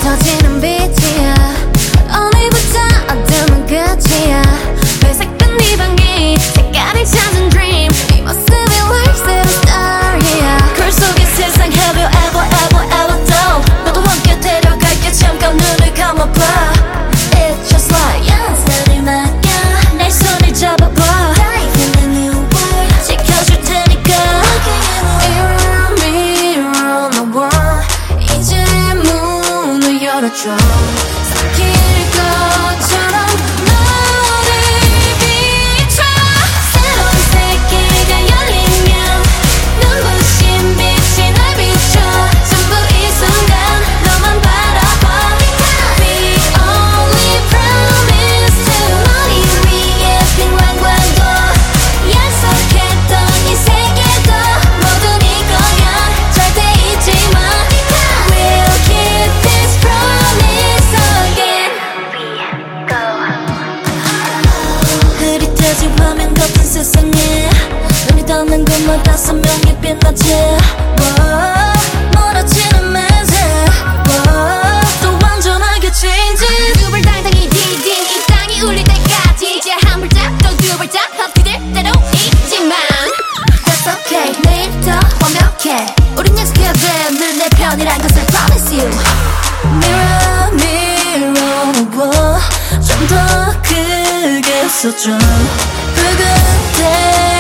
터지는 빛이야. 오늘부터 어둠은 끝이야. 회색은 네 방이 색깔을 찾은 dream. 네 모습이 like seven star, yeah. 글 속의 세상 have you ever ever ever done. 너도 함께 데려갈게 잠깐 눈을 감아봐. It's just like 연설을 맡겨 내 손을 잡아봐. Dive in the new world 지켜줄 테니까. Mirror mirror on the wall 이제 문을 열어줘. 섞일 것처럼 너를 비춰. 새로운 세계가 열리면 눈부신 빛이 날 비춰. 전부 이 순간 너만 바라봐. We only promise to 머리 위에 빈왕광도 약속했던 이 세계도 모두 네 거야. 절대 잊지 마. We'll keep this promise again. 흐릿해진 화면 같은 세상에 눈이 닿는 곳마다 선명히 빛나지. 멀어지는 매세 또 완전하게 change. 두 발 당당히 디딘 이 땅이 울릴 때까지 이제 한 발짝 또 두 발짝 헛디딜 때로 있지만 That's okay. 내일 더 완벽해. 우린 약속해야 돼. 늘 내 편이란 것을 promise you. Mirror mirror on the wall 좀 더 크게 써줘. 붉은 데